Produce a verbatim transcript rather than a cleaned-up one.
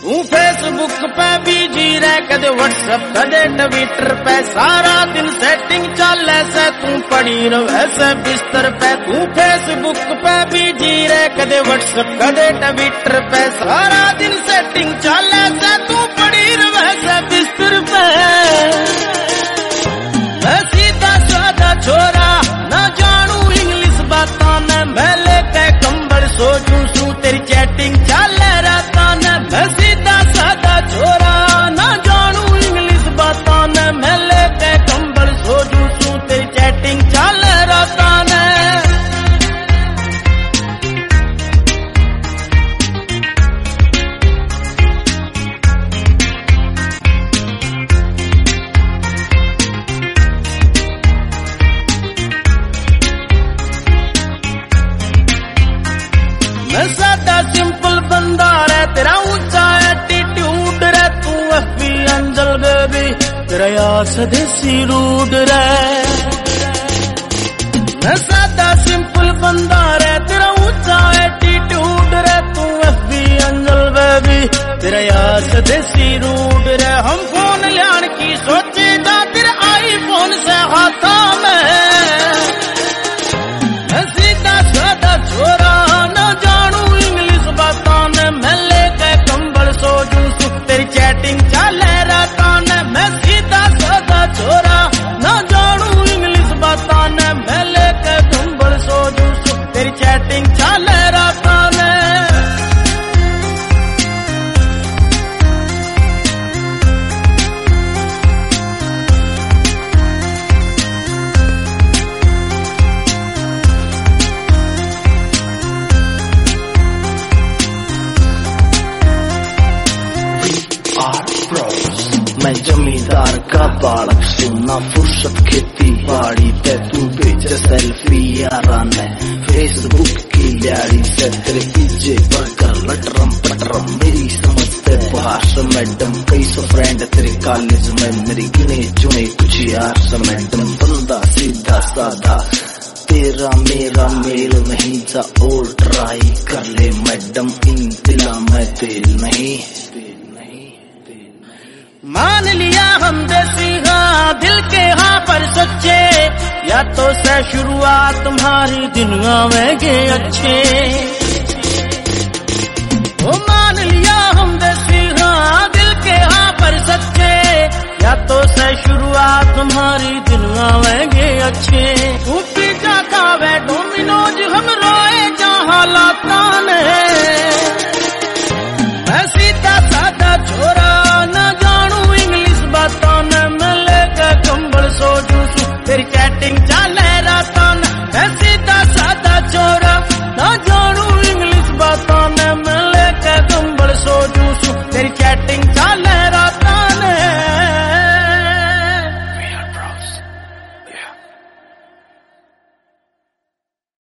तू फेसबुक पे बिजी रह, कदे व्हाट्सएप कदे ट्विटर पे, सारा दिन सेटिंग चले से तू पड़ी रहे से बिस्तर पे। तू फेसबुक पे बिजी रह, कदे व्हाट्सएप कदे ट्विटर पे, सारा दिन सेटिंग चले से तू पड़ी रहे से बिस्तर पे। मैं सीधा साधा छोरा ना जानू इंग्लिश बातां ने, मैं लेके कंबल सो जूं सू तेरी चैटिंग चले रातां ने। मैं सीधा साधा छोरा ना जानू इंग्लिश बातां ने, मैं लेके कंबल सो जूं सू तेरी चैटिंग चले रातां ने। मैं सादा सिंपल बंदा रे, तेरा ऊंचा एटीट्यूड रे, तू एफबी एंजल बेबी, तेरा यार स्वदेशी रूड रे। मैं सादा सिंपल बंदा रे, तेरा ऊंचा एटीट्यूड रे, तू एफबी एंजल बेबी, तेरा यार स्वदेशी रूड रे। हम फोन लियान की सोचे जा, तेरा आईफोन से हाथा में। मैं सीधा सादा छोरा ना जानू इंग्लिश बातां ने, मैं लेके कंबल सो जूं सू तेरी चैटिंग चले रातां ने। मैं सीधा सादा छोरा ना जानू इंग्लिश बातां ने, मैं लेके कंबल सो जूं सू तेरी चैटिंग चले रातां ने। मैं जमींदार का बालक, सुना फुर्सत खेती बाड़ी पे, तू भेज सेल्फी यारा ने फेसबुक की ल्याड़ी से। तेरे पीछे पड़कर लटरम पटरम मेरी समझते बाहर मैडम, कई सौ फ्रेंड तेरे कॉलेज में, मेरी गिने चुने कुछ यार से मैडम। बंदा सीधा साधा तेरा मेरा मेल नहीं जा, और ट्राई कर ले मैडम, इन दिला में तेल नहीं। मान लिया हम देसी हाँ, दिल के हाँ पर सच्चे, या तो से शुरुआत तुम्हारी दुनिया में गे अच्छे। ओ